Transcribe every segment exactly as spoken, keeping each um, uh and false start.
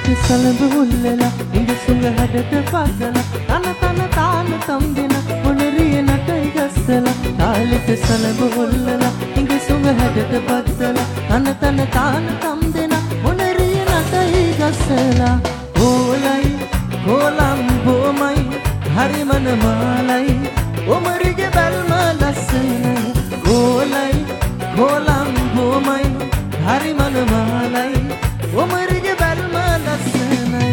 තාලෙට සලබුල්ලලා ඉඳ සුඟ හැඩට පගලා තන තන තාන තම් දෙන මොනරිය නටයි ගස්සලා තාලෙට සලබුල්ලලා ඉඳ සුඟ හැඩට පගලා තන තන තාන තම් දෙන මොනරිය නටයි ගස්සලා ඕලයි කොලම්බෝමයි හරි මනමාලයි ඔමරිගේ බල්ම ලස්සනයි ඕලයි කොලම්බෝමයි හරි මනමාලයි ඔමරිගේ බල්ම ලස්සනයි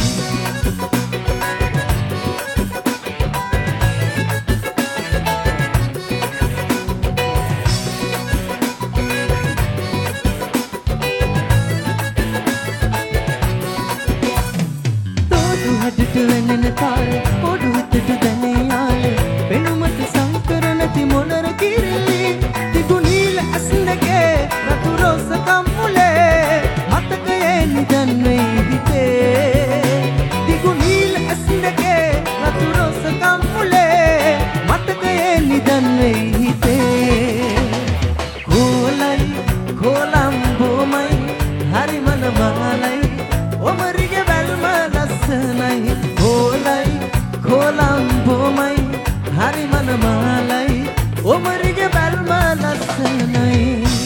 තෝඩු හදට වෙනෙන තාරේ පොඩු හිතට දැනේ යාලේ වෙනුමට සංකර නැති මොනර කිරිලි තිබුණීල ඇස්නගේ රතු රෝස කම්මුලේ මතකයේ නිදන්නේ හිතේ තිබුණීල ඇස්නගේ රතු රෝස කම්මුලේ මතකයේ නිදන්නේ හිතේ කොලයි කොලම්බෝමයි හරි මනමාලයි ඔමරිගේ බල්ම ලස්සනයි කොලයි කොලම්බෝමයි හරි මනමාලයි ඔමරිගේ බල්ම ලස්සනයි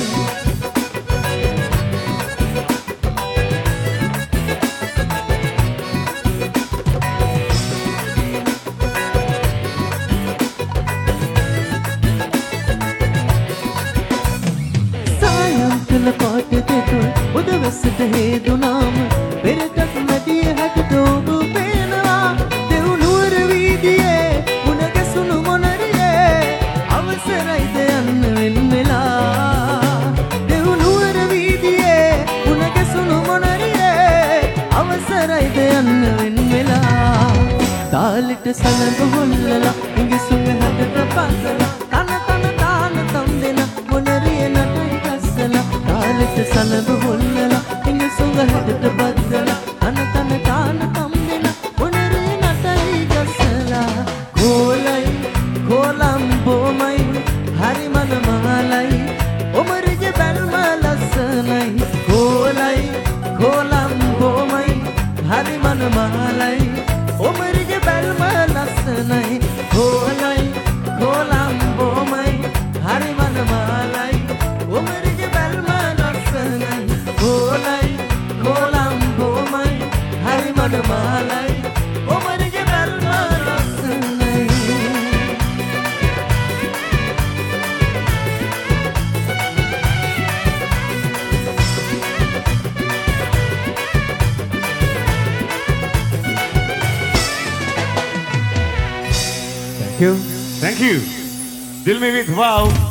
සායන්තල පාට දෙතුල් උදවසට හේදුනාම පෙරටක් මැදිය හැට ඔබ පේනවා දෙව්නුවර වීදියේ උණ ගැසුණු මොනරියේ අවසරයිද යන්න වෙන් වෙලා දෙව්නුවර වීදියේ උණ ගැසුණු මොනරියේ අවසරයිද යන්න වෙන් වෙලා තාලෙට සලඹ හොල්ලලා ඉඟිසුම හැටට පස්සලා තන තන තාන තම් දෙන මොනරිය නටයි ගස්සලා තාලෙට සලඹ හොල්ලලා ඉඟිසුම හැටට පස්සලා තන තන තාන තම් දෙන මොනරිය නටයි ගස්සලා කොලයි කොලම්බෝමයි හරි මනමාලයි ඔමරිගේ බල්ම ලස්සනයි කොලයි කොලම්බෝමයි හරි මනමාලයි ඔමරිගේ බල්ම ලස්සනයි කොලයි කොලම්බෝමයි හරි මනමාලයි ඔමරිගේ බල්ම ලස්සනයි කොලයි කොලම්බෝමයි හරි මනමාලයි ඔමරිගේ බල්ම ලස්සනයි Thank you. Thank you. Dil mein with wow.